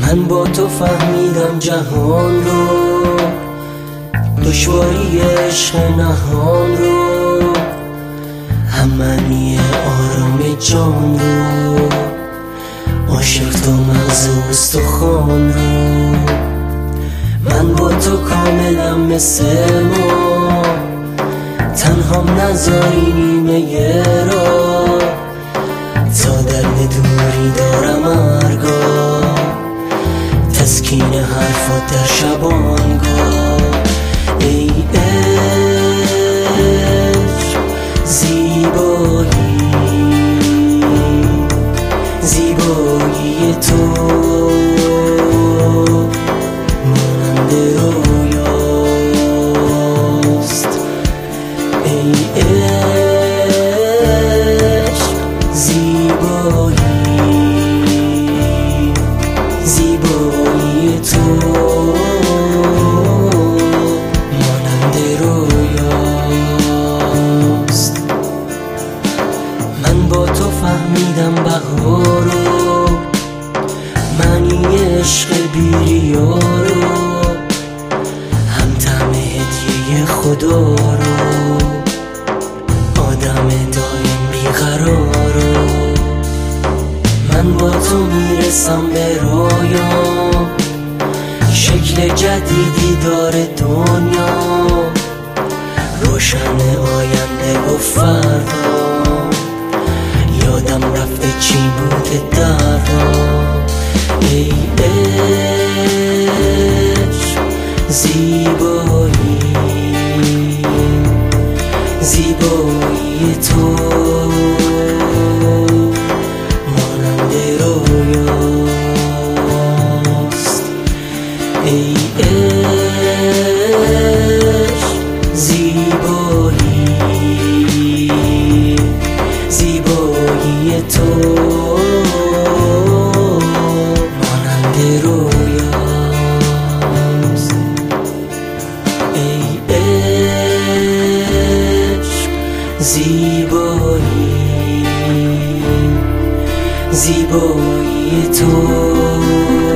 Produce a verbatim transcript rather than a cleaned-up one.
من با تو فهمیدم جهان رو، دشواری عشق نهان رو، هم معنی آرام جان رو، عاشق تا مغز و استخوان رو. من با تو کاملم مثل ما، تنهام نذاری نیمه را، تا درد دوری دارم هرگاه، تسکین حرفات در شبانگاه. ای عشق زیبایی، زیبایی تو مانند رویاست. ای عشق زیبایی، زیبایی تو مانند رویاست. من با تو فهمیدم بهار رو، معنی عشق بی‌ریا رو، هم طعم هدیه خدا رو، آدم دایم بیقرار رو. من با تو میرسم به رویام، شکل جدیدی داره دنیا، روشن آینده و فردا، یادم رفته چی بوده دردا. ای عشق زیبایی، زیبایی تو مانند رویاست. ای عشق زیبایی، زیبایی تو مانند رویاست. ای عشق زیبایی، زیبایی تو